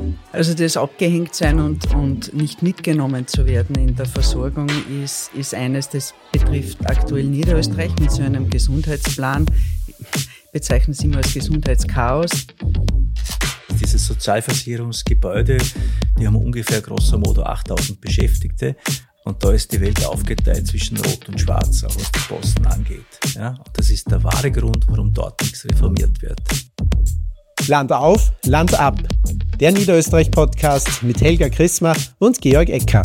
Also das Abgehängtsein und nicht mitgenommen zu werden in der Versorgung ist eines, das betrifft aktuell Niederösterreich mit so einem Gesundheitsplan. Ich bezeichne es immer als Gesundheitschaos. Diese Sozialversicherungsgebäude, die haben ungefähr grosso modo 8000 Beschäftigte. Und da ist die Welt aufgeteilt zwischen Rot und Schwarz, auch was die Posten angeht. Ja, und das ist der wahre Grund, warum dort nichts reformiert wird. Land auf, Land ab. Der Niederösterreich-Podcast mit Helga Christmar und Georg Ecker.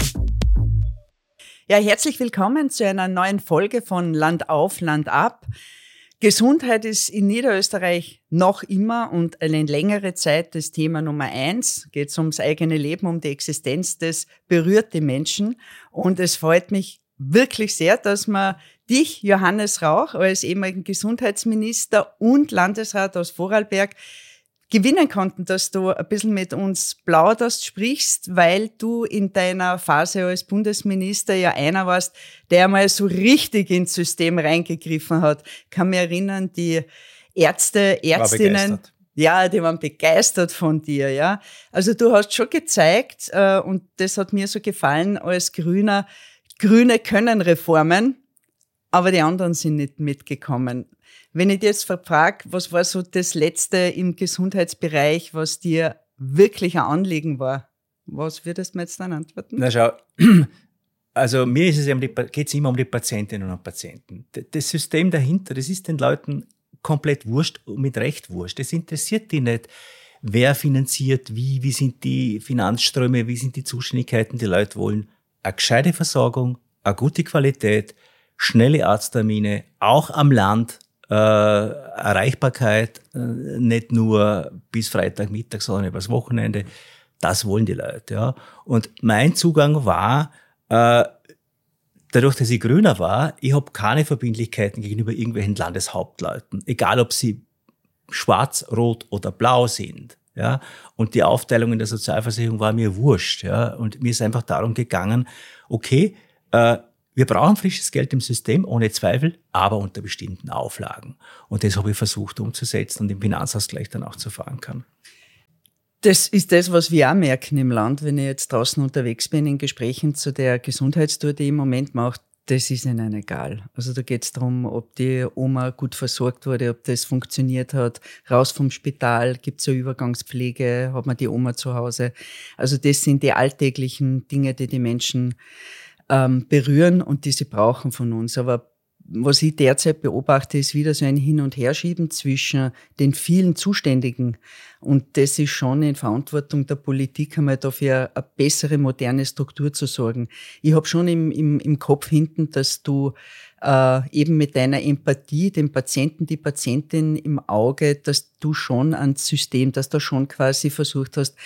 Ja, herzlich willkommen zu einer neuen Folge von Land auf, Land ab. Gesundheit ist in Niederösterreich noch immer und eine längere Zeit das Thema Nummer 1. Geht es ums eigene Leben, um die Existenz, das berührt die Menschen. Und es freut mich wirklich sehr, dass wir dich, Johannes Rauch, als ehemaligen Gesundheitsminister und Landesrat aus Vorarlberg gewinnen konnten, dass du ein bisschen mit uns plauderst, sprichst, weil du in deiner Phase als Bundesminister ja einer warst, der mal so richtig ins System reingegriffen hat. Ich kann mich erinnern, die Ärzte, Ärztinnen, ja, die waren begeistert von dir, ja. Also du hast schon gezeigt, und das hat mir so gefallen als Grüne können Reformen, aber die anderen sind nicht mitgekommen. Wenn ich dir jetzt frage, was war so das Letzte im Gesundheitsbereich, was dir wirklich ein Anliegen war? Was würdest du mir jetzt dann antworten? Na schau, also mir ist es geht's immer um die Patientinnen und Patienten. Das System dahinter, das ist den Leuten komplett wurscht und mit Recht wurscht. Das interessiert die nicht, wer finanziert wie sind die Finanzströme, wie sind die Zuständigkeiten. Die Leute wollen eine gescheite Versorgung, eine gute Qualität, schnelle Arzttermine, auch am Land, Erreichbarkeit, nicht nur bis Freitagmittag, sondern übers Wochenende. Das wollen die Leute, ja. Und mein Zugang war, dadurch, dass ich Grüner war, ich habe keine Verbindlichkeiten gegenüber irgendwelchen Landeshauptleuten, egal ob sie schwarz, rot oder blau sind, ja. Und die Aufteilung in der Sozialversicherung war mir wurscht, ja. Und mir ist einfach darum gegangen, okay, wir brauchen frisches Geld im System, ohne Zweifel, aber unter bestimmten Auflagen. Und das habe ich versucht umzusetzen und im Finanzausgleich dann auch zu verankern. Das ist das, was wir auch merken im Land, wenn ich jetzt draußen unterwegs bin in Gesprächen zu der Gesundheitstour, die ich im Moment mache. Das ist ihnen egal. Also da geht es darum, ob die Oma gut versorgt wurde, ob das funktioniert hat. Raus vom Spital, gibt es eine Übergangspflege, hat man die Oma zu Hause. Also das sind die alltäglichen Dinge, die die Menschen berühren und die sie brauchen von uns. Aber was ich derzeit beobachte, ist wieder so ein Hin- und Herschieben zwischen den vielen Zuständigen. Und das ist schon in Verantwortung der Politik, einmal dafür eine bessere, moderne Struktur zu sorgen. Ich habe schon im Kopf hinten, dass du eben mit deiner Empathie, dem Patienten, die Patientin im Auge, dass du schon ans System, dass du schon quasi versucht hast,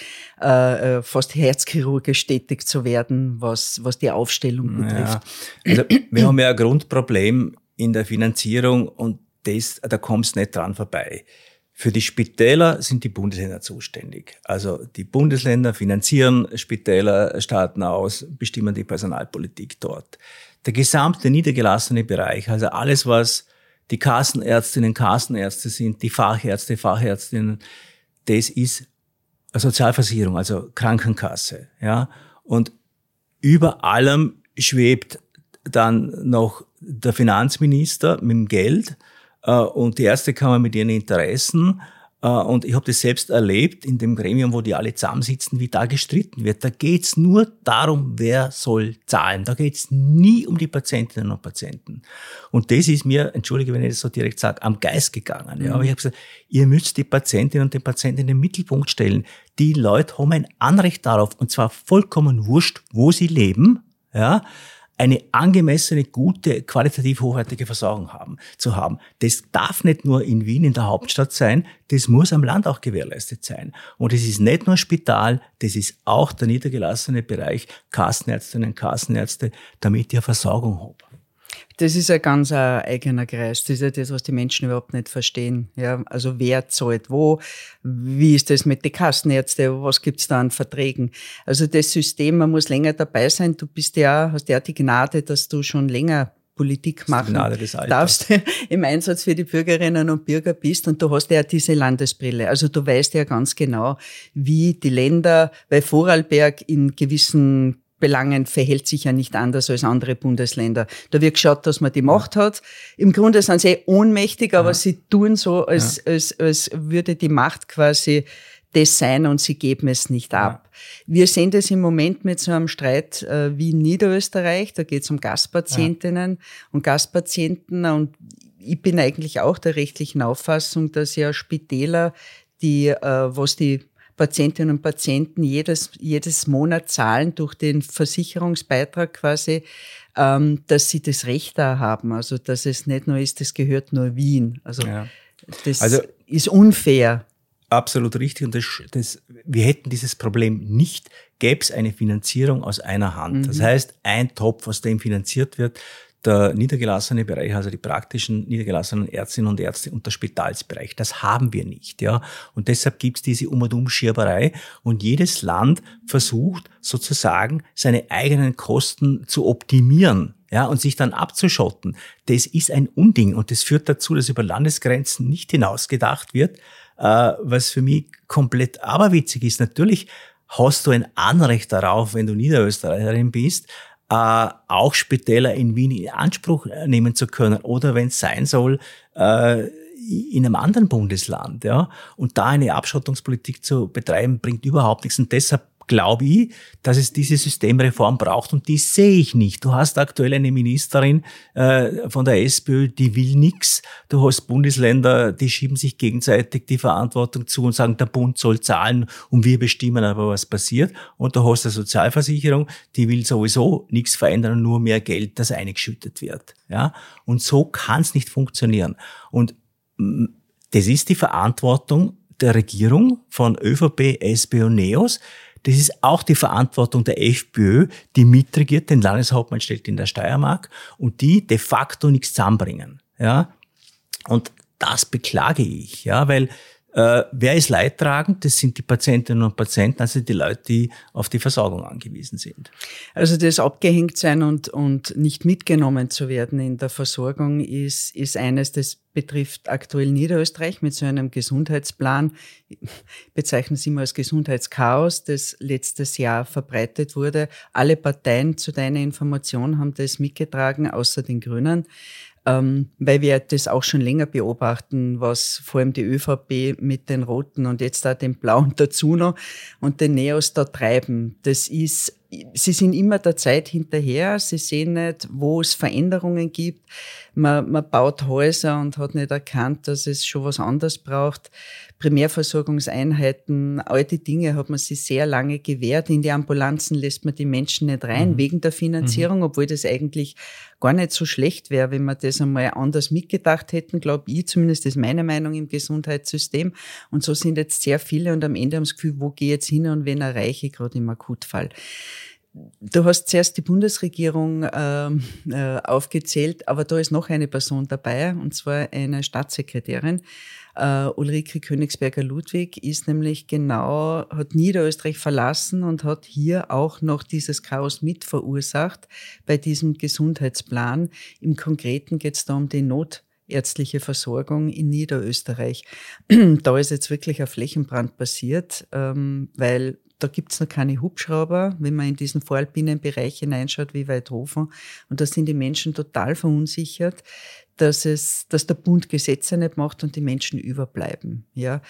fast herzchirurgisch tätig zu werden, was die Aufstellung betrifft. Ja. Also, wir haben ja ein Grundproblem in der Finanzierung und da kommst du nicht dran vorbei. Für die Spitäler sind die Bundesländer zuständig. Also die Bundesländer finanzieren Spitäler, Staaten aus, bestimmen die Personalpolitik dort. Der gesamte niedergelassene Bereich, also alles, was die Kassenärztinnen, Kassenärzte sind, die Fachärzte, Fachärztinnen, das ist eine Sozialversicherung, also Krankenkasse, ja. Und über allem schwebt dann noch der Finanzminister mit dem Geld und die Ärztekammer mit ihren Interessen. Und ich habe das selbst erlebt in dem Gremium, wo die alle zusammensitzen, wie da gestritten wird. Da geht's nur darum, wer soll zahlen. Da geht's nie um die Patientinnen und Patienten. Und das ist mir, entschuldige, wenn ich das so direkt sage, am Geist gegangen. Ja, aber ich habe gesagt, ihr müsst die Patientinnen und den Patienten in den Mittelpunkt stellen. Die Leute haben ein Anrecht darauf, und zwar vollkommen wurscht, wo sie leben, ja, eine angemessene, gute, qualitativ hochwertige Versorgung zu haben. Das darf nicht nur in Wien, in der Hauptstadt sein, das muss am Land auch gewährleistet sein. Und es ist nicht nur Spital, das ist auch der niedergelassene Bereich, Kassenärztinnen, Kassenärzte, damit ich eine Versorgung habe. Das ist ein ganz eigener Kreis. Das ist ja das, was die Menschen überhaupt nicht verstehen. Ja, also wer zahlt wo? Wie ist das mit den Kassenärzten? Was gibt's da an Verträgen? Also das System, man muss länger dabei sein. Du hast ja die Gnade, dass du schon länger Politik machen darfst, Alters. im Einsatz für die Bürgerinnen und Bürger bist und du hast ja diese Landesbrille. Also du weißt ja ganz genau, wie die Länder, weil Vorarlberg in gewissen Belangen verhält sich ja nicht anders als andere Bundesländer. Da wird geschaut, dass man die Macht hat. Im Grunde sind sie ohnmächtig, aber sie tun so, als würde die Macht quasi das sein und sie geben es nicht ab. Wir sehen das im Moment mit so einem Streit wie in Niederösterreich. Da geht es um Gastpatientinnen und Gastpatienten. Und ich bin eigentlich auch der rechtlichen Auffassung, dass ja Spitäler, was die Patientinnen und Patienten jedes Monat zahlen durch den Versicherungsbeitrag quasi, dass sie das Recht da haben. Also, dass es nicht nur ist, das gehört nur Wien. Also, das ist unfair. Absolut richtig. Und wir hätten dieses Problem nicht, gäbe es eine Finanzierung aus einer Hand. Das heißt, ein Topf, aus dem finanziert wird, der niedergelassene Bereich, also die praktischen niedergelassenen Ärztinnen und Ärzte und der Spitalsbereich. Das haben wir nicht, ja. Und deshalb gibt's diese Um- und Umschierberei und jedes Land versucht sozusagen seine eigenen Kosten zu optimieren, ja, und sich dann abzuschotten. Das ist ein Unding und das führt dazu, dass über Landesgrenzen nicht hinausgedacht wird, was für mich komplett aberwitzig ist. Natürlich hast du ein Anrecht darauf, wenn du Niederösterreicherin bist, auch Spitäler in Wien in Anspruch nehmen zu können oder wenn es sein soll, in einem anderen Bundesland, ja. Und da eine Abschottungspolitik zu betreiben, bringt überhaupt nichts. Und deshalb glaube ich, dass es diese Systemreform braucht und die sehe ich nicht. Du hast aktuell eine Ministerin von der SPÖ, die will nichts. Du hast Bundesländer, die schieben sich gegenseitig die Verantwortung zu und sagen, der Bund soll zahlen und wir bestimmen aber, was passiert. Und du hast eine Sozialversicherung, die will sowieso nichts verändern und nur mehr Geld, das eingeschüttet wird. Ja? Und so kann es nicht funktionieren. Und das ist die Verantwortung der Regierung von ÖVP, SPÖ und NEOS. Das ist auch die Verantwortung der FPÖ, die mitregiert, den Landeshauptmann stellt in der Steiermark und die de facto nichts zusammenbringen. Ja? Und das beklage ich, ja, weil wer ist leidtragend? Das sind die Patientinnen und Patienten, also die Leute, die auf die Versorgung angewiesen sind. Also das abgehängt sein und nicht mitgenommen zu werden in der Versorgung ist eines, das betrifft aktuell Niederösterreich mit so einem Gesundheitsplan, bezeichnen Sie mal als Gesundheitschaos, das letztes Jahr verbreitet wurde. Alle Parteien, zu deiner Information, haben das mitgetragen, außer den Grünen. Weil wir das auch schon länger beobachten, was vor allem die ÖVP mit den Roten und jetzt auch den Blauen dazu noch und den Neos da treiben. Sie sind immer der Zeit hinterher, sie sehen nicht, wo es Veränderungen gibt. Man baut Häuser und hat nicht erkannt, dass es schon was anderes braucht. Primärversorgungseinheiten, all die Dinge hat man sich sehr lange gewehrt. In die Ambulanzen lässt man die Menschen nicht rein, wegen der Finanzierung, obwohl das eigentlich gar nicht so schlecht wäre, wenn wir das einmal anders mitgedacht hätten, glaube ich, zumindest ist meine Meinung im Gesundheitssystem. Und so sind jetzt sehr viele und am Ende haben das Gefühl, wo gehe ich jetzt hin und wen erreiche ich gerade im Akutfall. Du hast zuerst die Bundesregierung aufgezählt, aber da ist noch eine Person dabei, und zwar eine Staatssekretärin. Ulrike Königsberger-Ludwig ist nämlich hat Niederösterreich verlassen und hat hier auch noch dieses Chaos mit verursacht bei diesem Gesundheitsplan. Im Konkreten geht es da um die notärztliche Versorgung in Niederösterreich. Da ist jetzt wirklich ein Flächenbrand passiert, weil da gibt's noch keine Hubschrauber, wenn man in diesen voralpinen Bereich hineinschaut, wie Weidhofen. Und da sind die Menschen total verunsichert, dass der Bund Gesetze nicht macht und die Menschen überbleiben. Ja.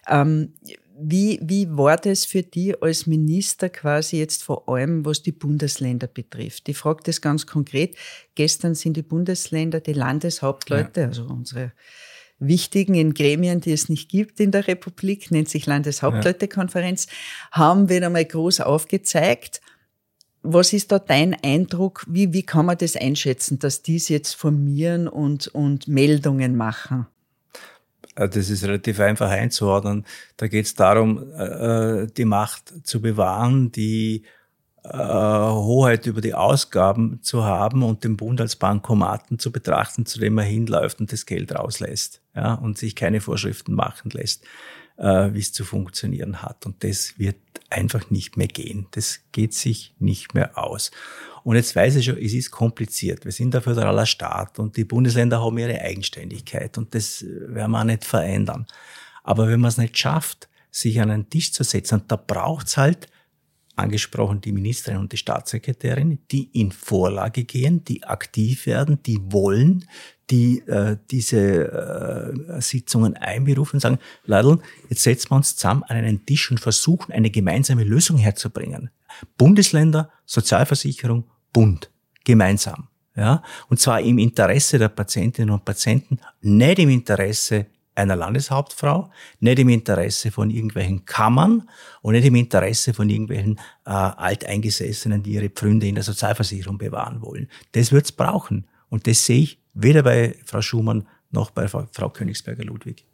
Wie war das für dich als Minister quasi jetzt vor allem, was die Bundesländer betrifft? Ich frage das ganz konkret. Gestern sind die Bundesländer, die Landeshauptleute, also unsere wichtigen in Gremien, die es nicht gibt in der Republik, nennt sich Landeshauptleutekonferenz, haben wieder mal groß aufgezeigt. Was ist da dein Eindruck? Wie kann man das einschätzen, dass die es jetzt formieren und Meldungen machen? Das ist relativ einfach einzuordnen. Da geht es darum, die Macht zu bewahren, die Hoheit über die Ausgaben zu haben und den Bund als Bankomaten zu betrachten, zu dem er hinläuft und das Geld rauslässt, ja, und sich keine Vorschriften machen lässt. wie es zu funktionieren hat. Und das wird einfach nicht mehr gehen. Das geht sich nicht mehr aus. Und jetzt weiß ich schon, es ist kompliziert. Wir sind ein föderaler Staat und die Bundesländer haben ihre Eigenständigkeit und das werden wir auch nicht verändern. Aber wenn man es nicht schafft, sich an einen Tisch zu setzen, und da braucht's halt, angesprochen die Ministerin und die Staatssekretärin, die in Vorlage gehen, die aktiv werden, die wollen, die diese Sitzungen einberufen und sagen, Leute, jetzt setzen wir uns zusammen an einen Tisch und versuchen, eine gemeinsame Lösung herzubringen. Bundesländer, Sozialversicherung, Bund, gemeinsam. Ja? Und zwar im Interesse der Patientinnen und Patienten, nicht im Interesse einer Landeshauptfrau, nicht im Interesse von irgendwelchen Kammern und nicht im Interesse von irgendwelchen Alteingesessenen, die ihre Pfründe in der Sozialversicherung bewahren wollen. Das wird's brauchen. Und das sehe ich weder bei Frau Schumann noch bei Frau Königsberger-Ludwig.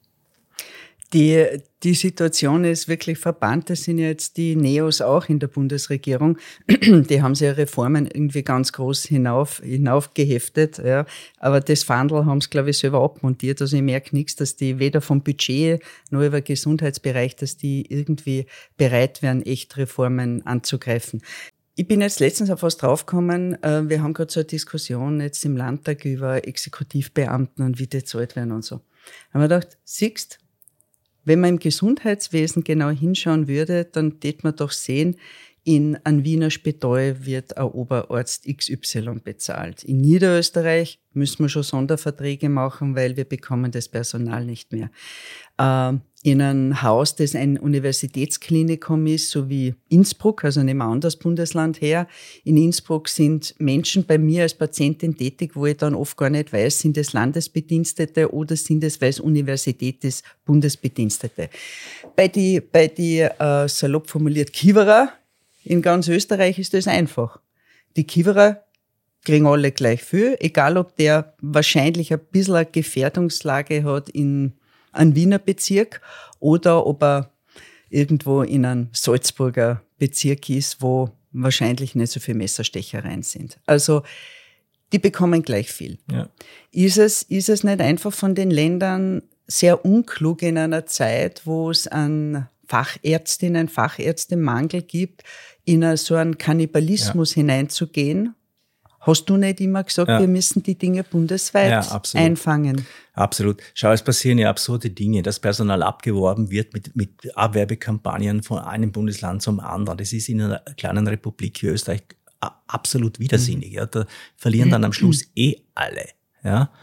Die Situation ist wirklich verbannt. Das sind ja jetzt die Neos auch in der Bundesregierung. Die haben sich ja Reformen irgendwie ganz groß hinaufgeheftet. Ja. Aber das Fandel haben sie, glaube ich, selber abmontiert. Also ich merke nichts, dass die weder vom Budget noch über Gesundheitsbereich, dass die irgendwie bereit wären, echt Reformen anzugreifen. Ich bin jetzt letztens auf was draufgekommen. Wir haben gerade so eine Diskussion jetzt im Landtag über Exekutivbeamten und wie die bezahlt werden und so. Da haben wir gedacht, siehst, wenn man im Gesundheitswesen genau hinschauen würde, dann tät man doch sehen, in einem Wiener Spital wird ein Oberarzt XY bezahlt. In Niederösterreich müssen wir schon Sonderverträge machen, weil wir bekommen das Personal nicht mehr. In einem Haus, das ein Universitätsklinikum ist, so wie Innsbruck, also nehmen wir an das Bundesland her. In Innsbruck sind Menschen bei mir als Patientin tätig, wo ich dann oft gar nicht weiß, sind es Landesbedienstete oder sind es, weil es Universität ist, Bundesbedienstete. Bei die salopp formuliert Kiewerer in ganz Österreich ist das einfach. Die Kiewerer kriegen alle gleich viel, egal ob der wahrscheinlich ein bisschen eine Gefährdungslage hat in einem Wiener Bezirk oder ob er irgendwo in einem Salzburger Bezirk ist, wo wahrscheinlich nicht so viele Messerstechereien sind. Also die bekommen gleich viel. Ja. Ist es nicht einfach von den Ländern sehr unklug in einer Zeit, wo es an Fachärztinnen, Fachärztemangel gibt, in so einen Kannibalismus hineinzugehen? Hast du nicht immer gesagt, wir müssen die Dinge bundesweit einfangen? Absolut. Schau, es passieren ja absurde Dinge, dass Personal abgeworben wird mit Abwerbekampagnen von einem Bundesland zum anderen. Das ist in einer kleinen Republik wie Österreich absolut widersinnig. Ja. Da verlieren dann am Schluss alle. Ja.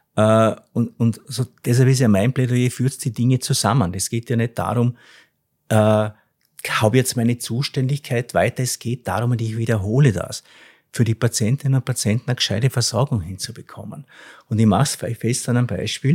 Und so, deshalb ist ja mein Plädoyer, führt die Dinge zusammen. Es geht ja nicht darum, habe jetzt meine Zuständigkeit weiter. Es geht darum, und ich wiederhole das, für die Patientinnen und Patienten eine gescheite Versorgung hinzubekommen. Und ich mache es fest an einem Beispiel.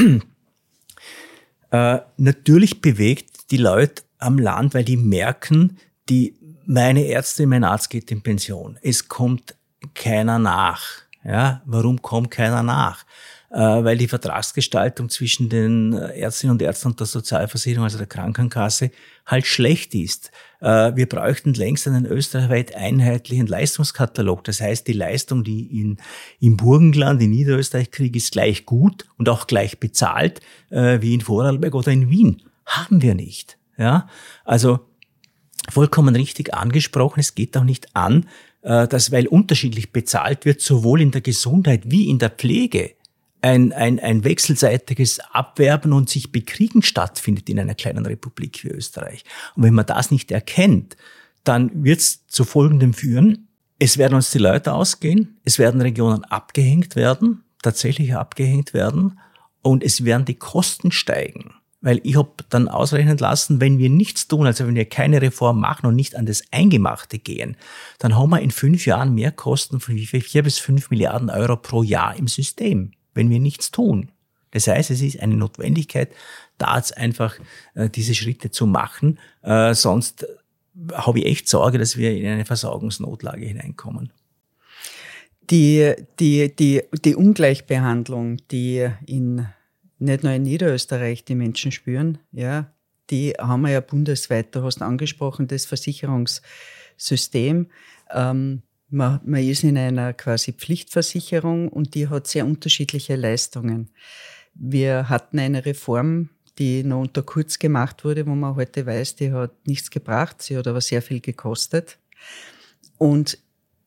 Natürlich bewegt die Leute am Land, weil die merken, meine Ärztin, mein Arzt geht in Pension. Es kommt keiner nach. Ja, warum kommt keiner nach? Weil die Vertragsgestaltung zwischen den Ärztinnen und Ärzten und der Sozialversicherung, also der Krankenkasse, halt schlecht ist. Wir bräuchten längst einen österreichweit einheitlichen Leistungskatalog. Das heißt, die Leistung, die im Burgenland, in Niederösterreich kriege, ist gleich gut und auch gleich bezahlt wie in Vorarlberg oder in Wien. Haben wir nicht. Ja, also vollkommen richtig angesprochen. Es geht auch nicht an, dass, weil unterschiedlich bezahlt wird, sowohl in der Gesundheit wie in der Pflege, ein wechselseitiges Abwerben und sich Bekriegen stattfindet in einer kleinen Republik wie Österreich. Und wenn man das nicht erkennt, dann wird es zu Folgendem führen. Es werden uns die Leute ausgehen, es werden Regionen abgehängt werden, tatsächlich abgehängt werden, und es werden die Kosten steigen. Weil ich habe dann ausrechnen lassen, wenn wir nichts tun, also wenn wir keine Reform machen und nicht an das Eingemachte gehen, dann haben wir in 5 Jahren mehr Kosten von 4 bis 5 Milliarden Euro pro Jahr im System, wenn wir nichts tun. Das heißt, es ist eine Notwendigkeit, da jetzt einfach diese Schritte zu machen. Sonst habe ich echt Sorge, dass wir in eine Versorgungsnotlage hineinkommen. Die Ungleichbehandlung, die nicht nur in Niederösterreich die Menschen spüren, ja, die haben wir ja bundesweit. Du hast angesprochen, das Versicherungssystem. Man ist in einer quasi Pflichtversicherung und die hat sehr unterschiedliche Leistungen. Wir hatten eine Reform die noch unter Kurz gemacht wurde, wo man heute weiß, die hat nichts gebracht, sie hat aber sehr viel gekostet. Und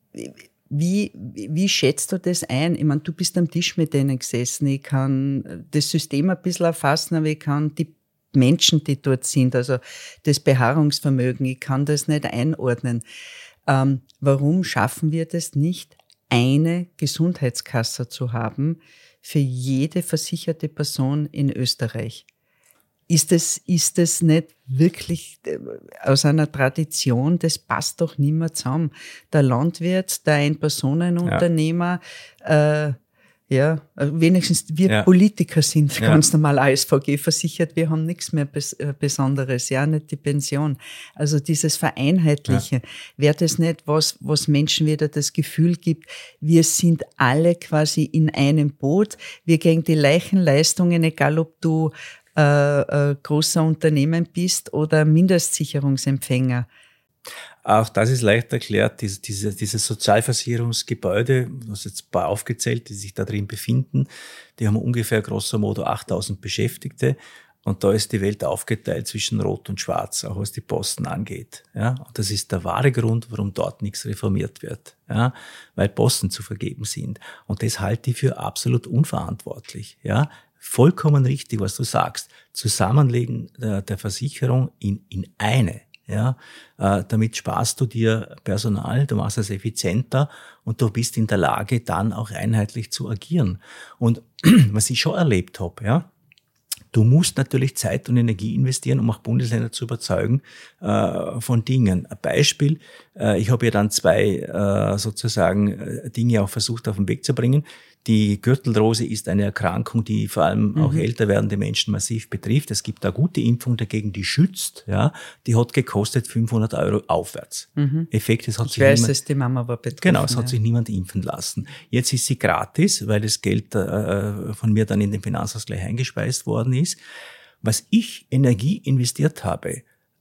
wie schätzt du das ein? Ich meine, du bist am Tisch mit denen gesessen, ich kann das System ein bisschen erfassen, aber ich kann die Menschen, die dort sind, also das Beharrungsvermögen, ich kann das nicht einordnen. Warum schaffen wir das nicht, eine Gesundheitskasse zu haben für jede versicherte Person in Österreich? Ist das nicht wirklich aus einer Tradition, das passt doch nicht mehr zusammen. Der Landwirt, der Ein-Personen-Unternehmer, wenigstens wir Politiker sind ganz normal ASVG versichert, wir haben nichts mehr Besonderes, ja, nicht die Pension. Also dieses Vereinheitlichen, wäre das nicht was Menschen wieder das Gefühl gibt, wir sind alle quasi in einem Boot, wir gegen die gleichen Leistungen, egal ob du großer Unternehmen bist oder Mindestsicherungsempfänger. Auch das ist leicht erklärt, diese Sozialversicherungsgebäude, du hast jetzt ein paar aufgezählt, die sich da drin befinden, die haben ungefähr grosso modo 8.000 Beschäftigte und da ist die Welt aufgeteilt zwischen Rot und Schwarz, auch was die Posten angeht. Ja? Und das ist der wahre Grund, warum dort nichts reformiert wird, ja? Weil Posten zu vergeben sind. Und das halte ich für absolut unverantwortlich. Ja? Vollkommen richtig, was du sagst. Zusammenlegen der Versicherung in eine. Ja, damit sparst du dir Personal, du machst es effizienter und du bist in der Lage, dann auch einheitlich zu agieren. Und was ich schon erlebt habe, ja, du musst natürlich Zeit und Energie investieren, um auch Bundesländer zu überzeugen von Dingen. Ein Beispiel, ich habe ja dann zwei sozusagen Dinge auch versucht auf den Weg zu bringen. Die Gürtelrose ist eine Erkrankung, die vor allem auch älter werdende Menschen massiv betrifft. Es gibt eine gute Impfung dagegen, die schützt. Ja, die hat gekostet 500 € aufwärts. Effekt, es hat sich die Mama war betroffen. Genau, es hat sich niemand impfen lassen. Jetzt ist sie gratis, weil das Geld von mir dann in den Finanzausgleich eingespeist worden ist. Was ich Energie investiert habe,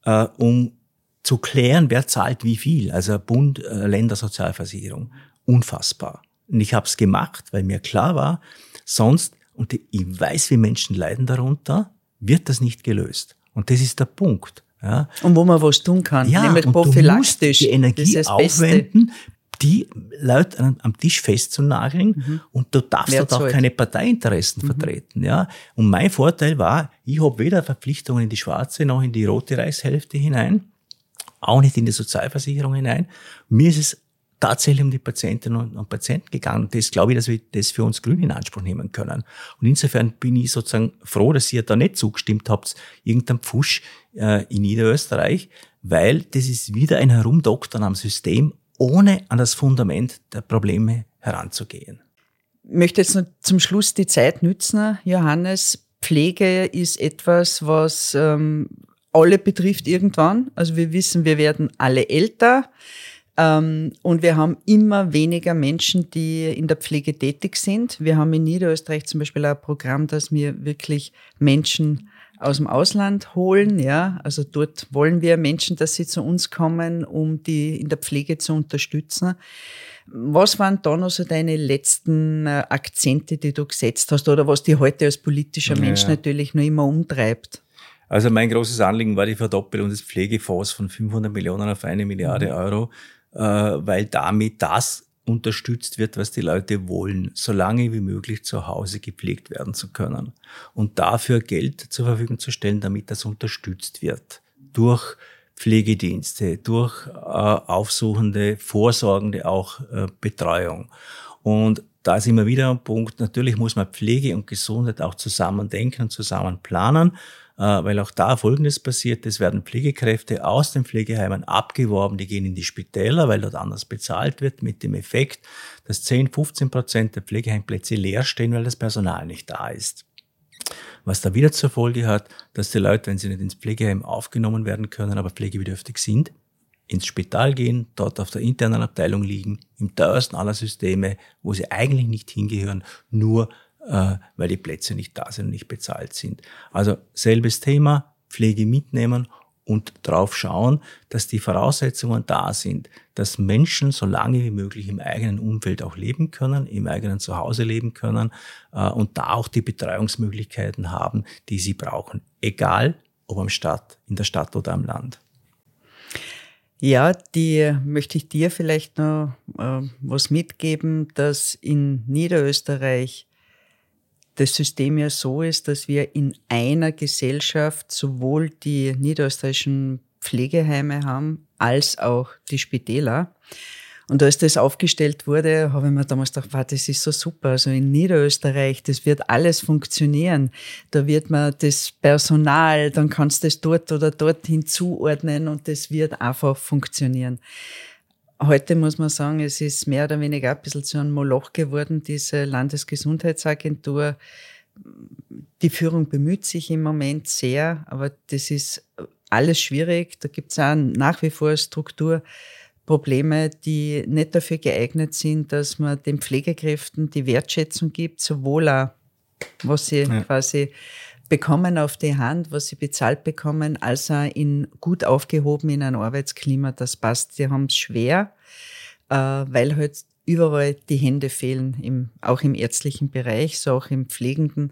um zu klären, wer zahlt wie viel, also Bund, Länder, Sozialversicherung, unfassbar. Und ich habe es gemacht, weil mir klar war, sonst, und ich weiß, wie Menschen leiden darunter, wird das nicht gelöst. Und das ist der Punkt. Ja. Und wo man was tun kann, ja, nämlich und prophylaktisch. Du musst die Energie aufwenden, die Leute am Tisch festzunageln und du darfst dort auch keine Parteiinteressen vertreten. Ja. Und mein Vorteil war, ich habe weder Verpflichtungen in die schwarze noch in die rote Reichshälfte hinein, auch nicht in die Sozialversicherung hinein. Mir ist es tatsächlich um die Patientinnen und Patienten gegangen. Und das glaube ich, dass wir das für uns Grüne in Anspruch nehmen können. Und insofern bin ich sozusagen froh, dass ihr da nicht zugestimmt habt, irgendein Pfusch in Niederösterreich, weil das ist wieder ein Herumdoktern am System, ohne an das Fundament der Probleme heranzugehen. Ich möchte jetzt noch zum Schluss die Zeit nützen, Johannes. Pflege ist etwas, was alle betrifft irgendwann. Also wir wissen, wir werden alle älter. Und wir haben immer weniger Menschen, die in der Pflege tätig sind. Wir haben in Niederösterreich zum Beispiel ein Programm, dass wir wirklich Menschen aus dem Ausland holen. Ja, also dort wollen wir Menschen, dass sie zu uns kommen, um die in der Pflege zu unterstützen. Was waren da noch so deine letzten Akzente, die du gesetzt hast oder was dich heute als politischer Mensch natürlich noch immer umtreibt? Also mein großes Anliegen war die Verdoppelung des Pflegefonds von 500 Millionen auf 1 Milliarde Euro. Weil damit das unterstützt wird, was die Leute wollen, so lange wie möglich zu Hause gepflegt werden zu können. Und dafür Geld zur Verfügung zu stellen, damit das unterstützt wird. Durch Pflegedienste, durch aufsuchende, vorsorgende auch Betreuung. Und da ist immer wieder ein Punkt, natürlich muss man Pflege und Gesundheit auch zusammen denken und zusammen planen, weil auch da Folgendes passiert, es werden Pflegekräfte aus den Pflegeheimen abgeworben, die gehen in die Spitäler, weil dort anders bezahlt wird, mit dem Effekt, dass 10-15% der Pflegeheimplätze leer stehen, weil das Personal nicht da ist. Was da wieder zur Folge hat, dass die Leute, wenn sie nicht ins Pflegeheim aufgenommen werden können, aber pflegebedürftig sind, ins Spital gehen, dort auf der internen Abteilung liegen, im teuersten aller Systeme, wo sie eigentlich nicht hingehören, nur weil die Plätze nicht da sind und nicht bezahlt sind. Also selbes Thema, Pflege mitnehmen und drauf schauen, dass die Voraussetzungen da sind, dass Menschen so lange wie möglich im eigenen Umfeld auch leben können, im eigenen Zuhause leben können und da auch die Betreuungsmöglichkeiten haben, die sie brauchen. egal ob in der Stadt oder am Land. Ja, die möchte ich dir vielleicht noch was mitgeben, dass in Niederösterreich das System ja so ist, dass wir in einer Gesellschaft sowohl die niederösterreichischen Pflegeheime haben, als auch die Spitäler. Und als das aufgestellt wurde, habe ich mir damals gedacht, wow, das ist so super. Also in Niederösterreich, das wird alles funktionieren. Da wird man das Personal, dann kannst du das dort oder dort hinzuordnen und das wird einfach funktionieren. Heute muss man sagen, es ist mehr oder weniger ein bisschen zu einem Moloch geworden, diese Landesgesundheitsagentur. Die Führung bemüht sich im Moment sehr, aber das ist alles schwierig. Da gibt es auch nach wie vor Strukturprobleme, die nicht dafür geeignet sind, dass man den Pflegekräften die Wertschätzung gibt, sowohl auch, was sie quasi bekommen auf die Hand, was sie bezahlt bekommen, als auch gut aufgehoben in ein Arbeitsklima, das passt. Die haben es schwer, weil halt überall die Hände fehlen, auch im ärztlichen Bereich, so auch im Pflegenden.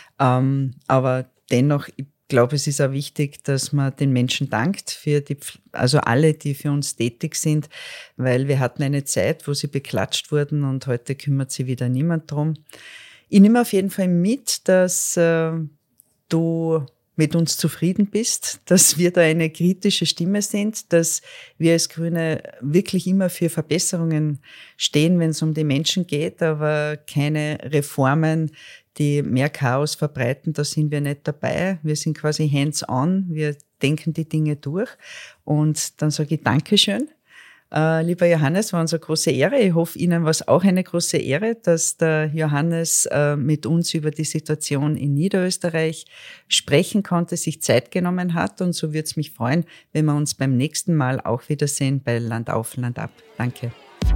Aber dennoch, ich glaube, es ist auch wichtig, dass man den Menschen dankt, also alle, die für uns tätig sind, weil wir hatten eine Zeit, wo sie beklatscht wurden und heute kümmert sich wieder niemand drum. Ich nehme auf jeden Fall mit, dass du mit uns zufrieden bist, dass wir da eine kritische Stimme sind, dass wir als Grüne wirklich immer für Verbesserungen stehen, wenn es um die Menschen geht, aber keine Reformen, die mehr Chaos verbreiten, da sind wir nicht dabei. Wir sind quasi hands-on, wir denken die Dinge durch und dann sage ich Dankeschön. Lieber Johannes, war uns eine große Ehre. Ich hoffe, Ihnen war es auch eine große Ehre, dass der Johannes mit uns über die Situation in Niederösterreich sprechen konnte, sich Zeit genommen hat. Und so würde es mich freuen, wenn wir uns beim nächsten Mal auch wiedersehen bei Land auf, Land ab. Danke.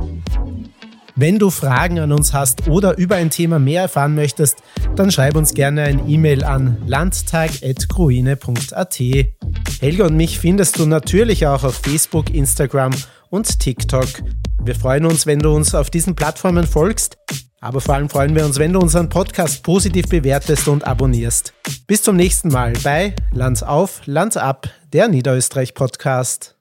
Wenn du Fragen an uns hast oder über ein Thema mehr erfahren möchtest, dann schreib uns gerne ein E-Mail an landtag@gruine.at. Helga und mich findest du natürlich auch auf Facebook, Instagram und TikTok. Wir freuen uns, wenn du uns auf diesen Plattformen folgst, aber vor allem freuen wir uns, wenn du unseren Podcast positiv bewertest und abonnierst. Bis zum nächsten Mal bei Land auf, Land ab, der Niederösterreich-Podcast.